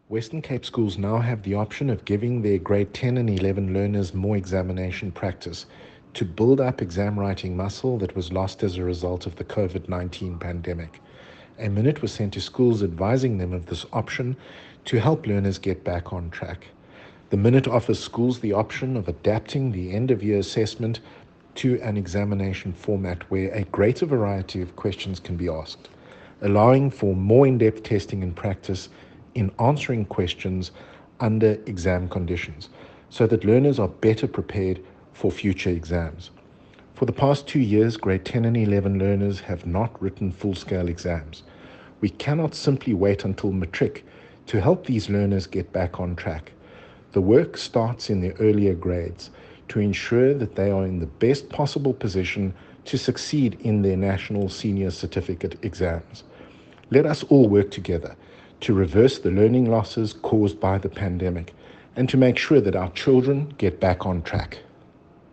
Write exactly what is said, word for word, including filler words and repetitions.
Western Cape schools now have the option of giving their grade ten and eleven learners more examination practice to build up exam writing muscle that was lost as a result of the COVID nineteen pandemic. A minute was sent to schools advising them of this option to help learners get back on track. The minute offers schools the option of adapting the end-of-year assessment to an examination format where a greater variety of questions can be asked, allowing for more in-depth testing and practice in answering questions under exam conditions, so that learners are better prepared for future exams. For the past two years, grade ten and eleven learners have not written full-scale exams. We cannot simply wait until matric to help these learners get back on track. The work starts in the earlier grades to ensure that they are in the best possible position to succeed in their national senior certificate exams. Let us all work together to reverse the learning losses caused by the pandemic and to make sure that our children get back on track.